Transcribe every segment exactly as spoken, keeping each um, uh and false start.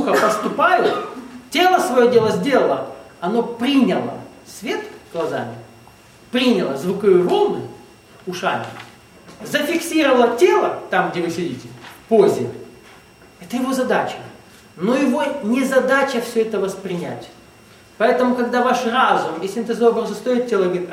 духа поступают, тело свое дело сделало, оно приняло свет глазами, приняло звуковые волны ушами, зафиксировало тело там, где вы сидите, в позе. Это его задача. Но его не задача все это воспринять. Поэтому, когда ваш разум и синтезообразы стоят тело, говорит,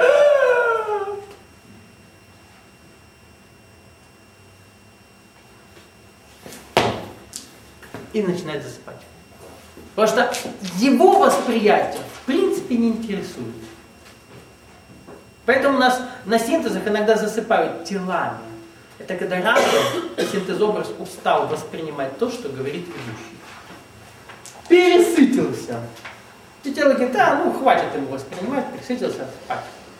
и начинает засыпать. Потому что его восприятие в принципе не интересует. Поэтому нас на синтезах иногда засыпают телами. Это когда разум и синтезобраз устал воспринимать то, что говорит ведущий. Пересытился. И тело говорит, а, ну хватит ему воспринимать, пересытился, спать.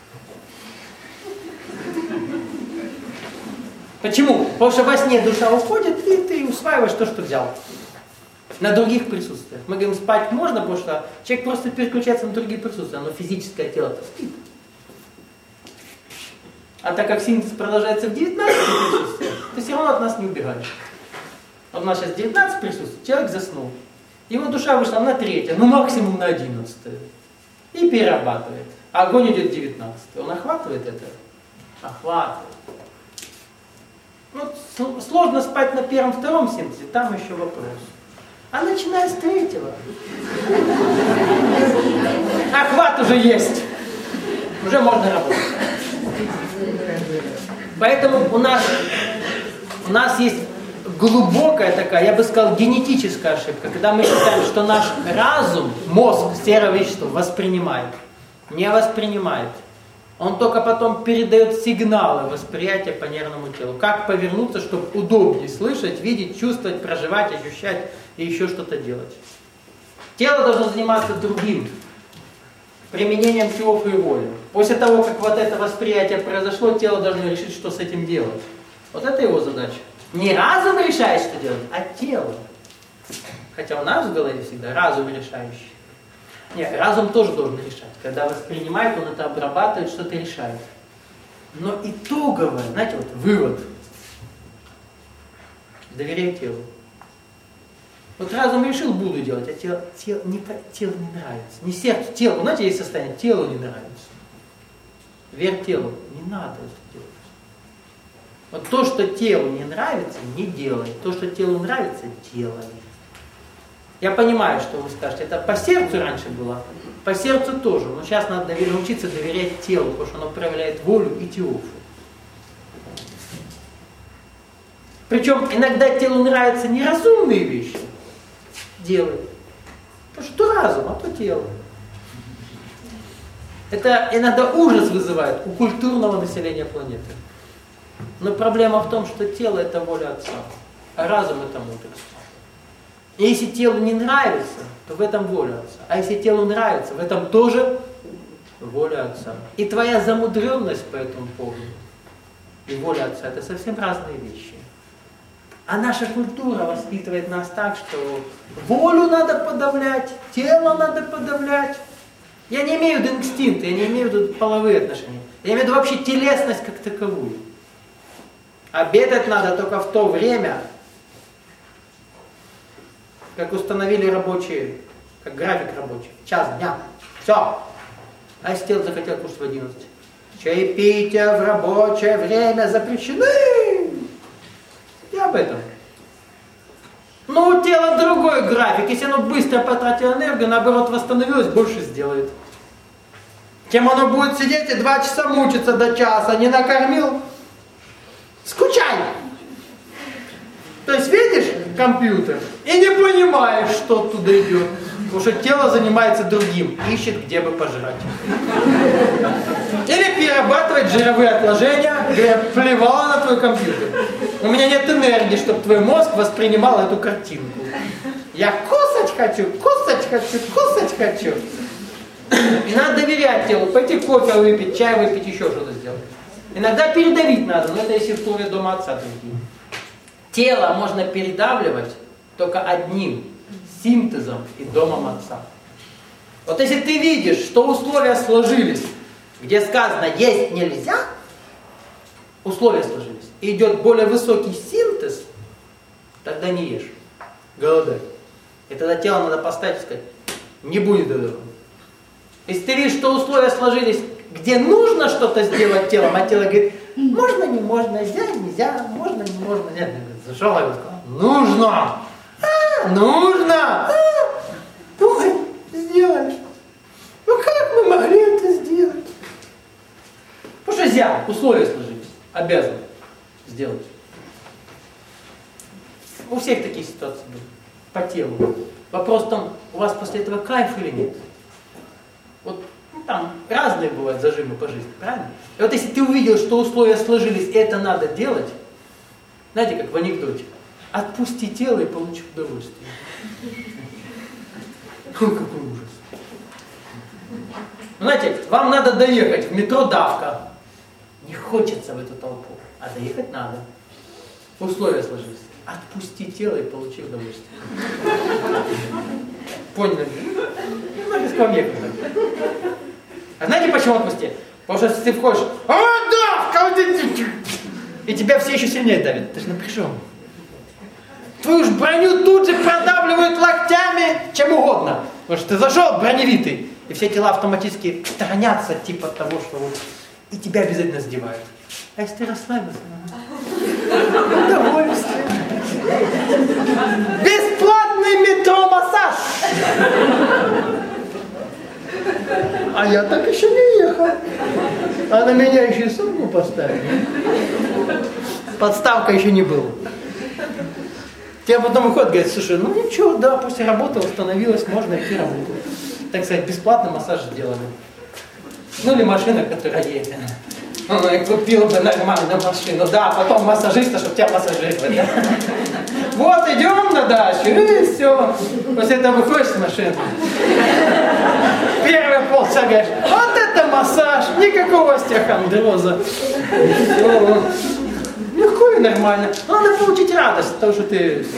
Почему? Потому что во сне душа уходит, и ты усваиваешь то, что взял. На других присутствиях. Мы говорим, спать можно, потому что человек просто переключается на другие присутствия, но физическое тело-то спит. А так как синтез продолжается в девятнадцати присутствиях, ты все равно от нас не убегаешь. Вот у нас сейчас девятнадцать присутствий, человек заснул. Его душа вышла на третье, ну максимум на одиннадцатое. И перерабатывает. А огонь идет девятнадцатое. Он охватывает это? Охватывает. Ну, сложно спать на первом-втором синтезе, там еще вопрос. А начиная с третьего. Охват уже есть. Уже можно работать. Поэтому у нас, у нас есть глубокая такая, я бы сказал, генетическая ошибка, когда мы считаем, что наш разум, мозг, серое вещество воспринимает. Не воспринимает. Он только потом передает сигналы восприятия по нервному телу. Как повернуться, чтобы удобнее слышать, видеть, чувствовать, проживать, ощущать и еще что-то делать. Тело должно заниматься другим. Применением чего и воли. После того, как вот это восприятие произошло, тело должно решить, что с этим делать. Вот это его задача. Не разум решает, что делать, а тело. Хотя у нас в голове всегда разум решающий. Нет, разум тоже должен решать. Когда воспринимает, он это обрабатывает, что-то решает. Но итоговое, знаете, вот вывод. Доверяй телу. Вот разум решил, буду делать, а тело, тело, не, тело не нравится. Не сердцу, телу. Знаете, есть состояние, телу не нравится. Верь телу, не надо это делать. Вот то, что телу не нравится, не делай. То, что телу нравится, делай. Я понимаю, что вы скажете, это по сердцу раньше было, по сердцу тоже. Но сейчас надо научиться доверять телу, потому что оно проявляет волю и теофу. Причем иногда телу нравятся неразумные вещи. Делай. Потому что то разум, а то тело. Это иногда ужас вызывает у культурного населения планеты. Но проблема в том, что тело это воля Отца, а разум это мудрость. И если телу не нравится, то в этом воля Отца. А если телу нравится, в этом тоже воля Отца. И твоя замудренность по этому поводу и воля Отца это совсем разные вещи. А наша культура воспитывает нас так, что волю надо подавлять, тело надо подавлять. Я не имею в виду инстинкты, я не имею в виду половые отношения. Я имею в виду вообще телесность как таковую. Обедать надо только в то время, как установили рабочие, как график рабочий, час дня. Все. А если тело захотел кушать в одиннадцать? Чаепития в рабочее время запрещены. И об этом. Но у тела другой график. Если оно быстро потратило энергию, наоборот восстановилось, больше сделает. Чем оно будет сидеть и два часа мучиться до часа, не накормил, скучай. То есть видишь компьютер и не понимаешь, что оттуда идет. Потому что тело занимается другим, ищет, где бы пожрать. Или перерабатывать жировые отложения, где плевала на твой компьютер. У меня нет энергии, чтобы твой мозг воспринимал эту картинку. Я кусать хочу, кусать хочу, кусать хочу. И надо доверять телу, пойти кофе выпить, чай выпить, еще что-то сделать. Иногда передавить надо, но это если в условия дома Отца другие. Тело можно передавливать только одним синтезом и домом Отца. Вот если ты видишь, что условия сложились, где сказано есть нельзя, условия сложились, и идет более высокий синтез, тогда не ешь, голодай. И тогда тело надо поставить и сказать, не будет этого. Если ты видишь, что условия сложились, где нужно что-то сделать телом, а тело говорит, можно, не можно, нельзя, нельзя, можно, не можно, нет. Зашел и сказал, нужно, а, нужно, а, ой, сделали. Ну как мы могли это сделать? Потому что нельзя, условия сложились, обязан сделать. У всех такие ситуации были, по телу. Вопрос в том, у вас после этого кайф или нет? Вот ну, там разные бывают зажимы по жизни, правильно? И вот если ты увидел, что условия сложились, и это надо делать, знаете, как в анекдоте, отпусти тело и получи удовольствие. Ой, какой ужас. Знаете, вам надо доехать, в метро давка. Не хочется в эту толпу, а доехать надо. Условия сложились. Отпусти тело и получи удовольствие. Поняли? Надо к вам ехать. А знаете, почему отпусти? Потому что если ты входишь, а, давка! И тебя все еще сильнее давят. Ты же напряжен. Твою ж броню тут же продавливают локтями, чем угодно. Потому что ты зашел броневитый, и все тела автоматически сторонятся типа того, что вот, и тебя обязательно сдевают. А если ты расслабился, удовольствие. Бесплатный метро-массаж. А я так еще не ехал. А на меня еще и сумку поставили. Подставка еще не была. Тебе потом выходит, говорит, слушай, ну ничего, да, после работы восстановилась, можно идти работать. Так сказать, бесплатно массаж сделали. Ну или машина, которая едет. Ну, я купил бы нормальную машину, да, потом массажиста, чтобы тебя массажировать. Да? Вот, идем на дачу, и все. После этого выходишь с машины. Первые полчаса говоришь, вот это массаж, никакого остеохондроза. Легко и нормально. Надо получить радость от того, что ты...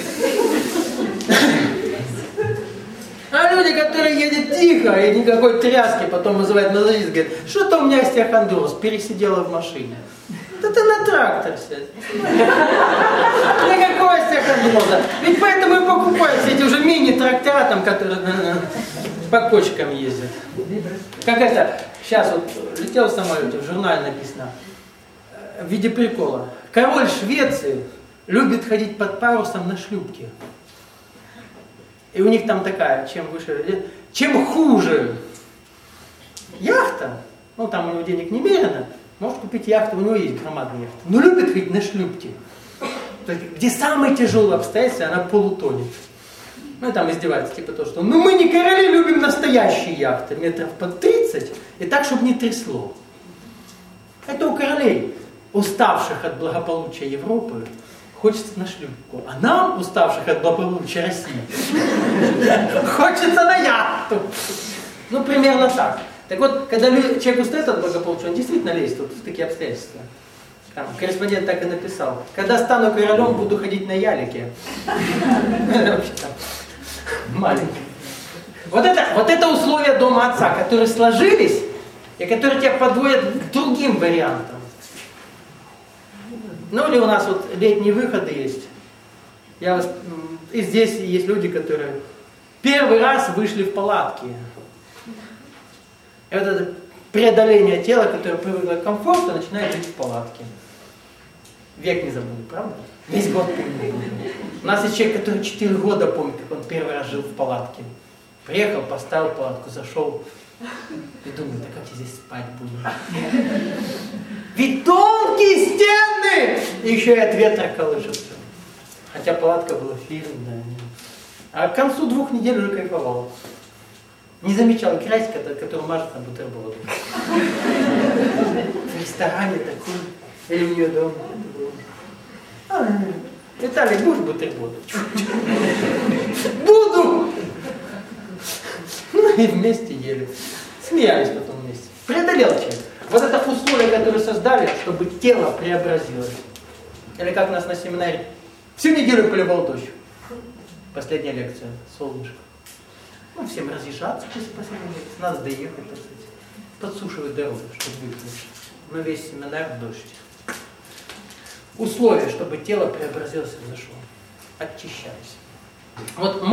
А люди, которые едут тихо и никакой тряски, потом вызывают массажист, говорят, что-то у меня остеохондроз, пересидела в машине. Да ты на трактор сядь. Никакого остеохондроза. Ведь поэтому и покупают все эти уже мини-трактора, там, которые по кочкам ездят. Как это, сейчас вот летел в самолете, в журнале написано, в виде прикола. Король Швеции любит ходить под парусом на шлюпке. И у них там такая, чем выше, чем хуже яхта, ну там у него денег немерено, может купить яхту, у него есть громадная яхта, но любит ходить на шлюпке, где самые тяжелые обстоятельства, она полутонет. Ну и там издеваются, типа то, что ну мы не короли, любим настоящие яхты, метров под тридцать, и так, чтобы не трясло. Это у королей, уставших от благополучия Европы, хочется на шлюпку, а нам, уставших от благополучия России, хочется на яхту. Ну, примерно так. Так вот, когда человек устает от благополучия, он действительно лезет вот в такие обстоятельства. Там, корреспондент так и написал. Когда стану королем, буду ходить на ялике. Вообще там маленький. Вот это, вот это условия дома отца, которые сложились, и которые тебя подводят к другим вариантам. Ну или у нас вот летние выходы есть. Я, и здесь есть люди, которые первый раз вышли в палатки. И вот это преодоление тела, которое привыкло к комфорту, начинает жить в палатке. Век не забуду, правда? Весь год помню. У нас есть человек, который четыре года помнит, как он первый раз жил в палатке. Приехал, поставил палатку, зашел и думает, а как я здесь спать буду? Ведь тонкие стены! И еще и от ветра колышется. Хотя палатка была фирменная. А к концу двух недель уже кайфовал. Не замечал грязь, которую мажет на бутерброды. В ресторане такой. Или у нее дома. А, Виталий, будешь бутерброды? Буду! Ну и вместе ели. Смеялись потом вместе. Преодолел человек. Вот это условие, которое создали, чтобы тело преобразилось. Или как у нас на семинаре. Всю неделю поливал дождь. Последняя лекция. Солнышко. Ну, всем разъезжаться после последней лекции. Надо доехать, так сказать. Подсушивать дорогу, чтобы выпить. Но весь семинар в дождь. Условия, чтобы тело преобразилось и взошло. Очищались. Вот